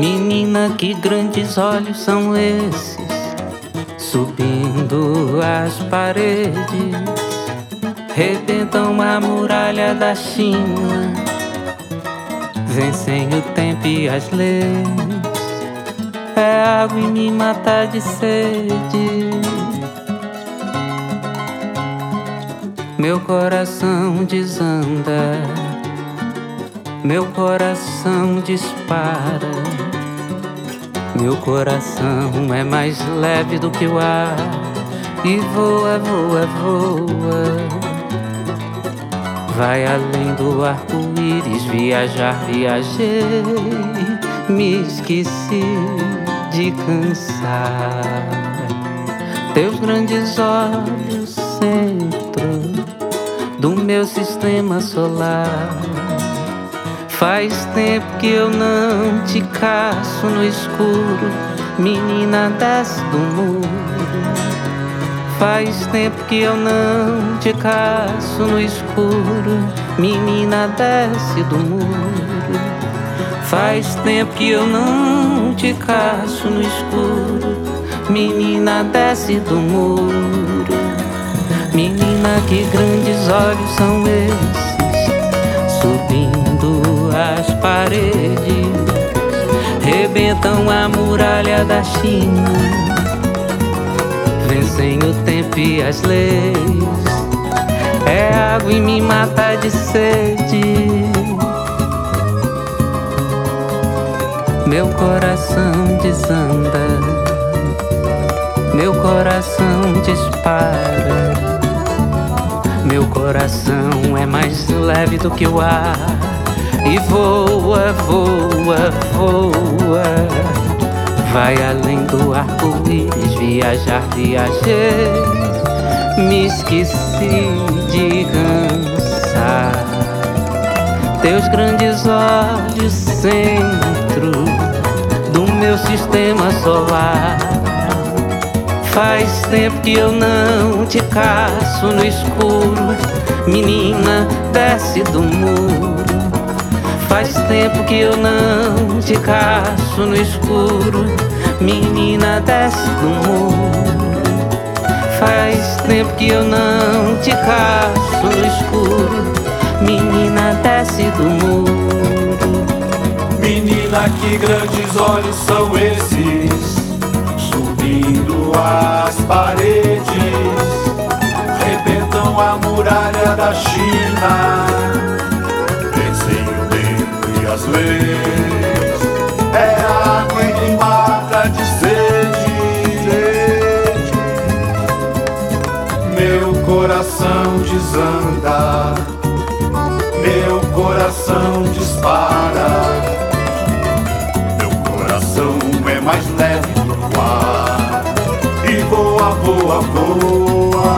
Menina, que grandes olhos são esses, subindo as paredes, rebentam a muralha da China, vencem o tempo e as leis. É água e me mata de sede. Meu coração desanda, meu coração dispara. Meu coração é mais leve do que o ar e voa, voa, voa. Vai além do arco-íris, viajar, viajei, me esqueci de cansar. Teus grandes olhos, centro do meu sistema solar. Faz tempo que eu não te caço no escuro, menina, desce do muro. Faz tempo que eu não te caço no escuro, menina, desce do muro. Faz tempo que eu não te caço no escuro, menina, desce do muro. Menina, que grandes olhos são esses, subindo as paredes, rebentam a muralha da China, vencem o tempo e as leis. É água e me mata de sede. Meu coração desanda, meu coração dispara. Meu coração é mais leve do que o ar e voa, voa, voa. Vai além do arco-íris, viajar, viajei, me esqueci de cansar. Teus grandes olhos, centro do meu sistema solar. Faz tempo que eu não te caço no escuro, menina, desce do muro. Faz tempo que eu não te caço no escuro, menina, desce do muro. Faz tempo que eu não te caço no escuro, menina, desce do muro. Menina, que grandes olhos são esses, subindo as paredes, rebentam a muralha da China, vencem o tempo e as leis. É água e me mata de sede. Meu coração desanda, meu coração dispara. Meu coração é mais leve do que o ar e voa, voa, voa.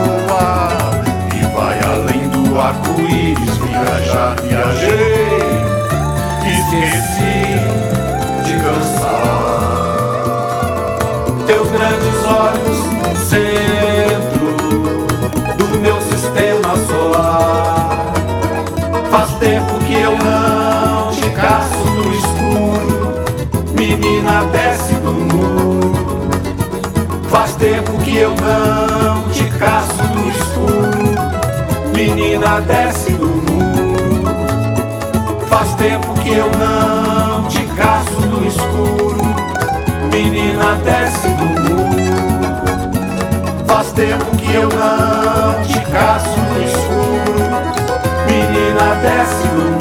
E vai além do arco-íris, viajar, viajei, esqueci de cansar. Teus grandes olhos, centro do meu sistema solar. Faz tempo que eu não te caço no escuro, menina, desce do muro. Faz tempo que eu não te caço no escuro, menina, desce do muro. Faz tempo que eu não te caço no escuro, menina, desce do muro. Faz tempo que eu não te caço no escuro, menina, desce do muro.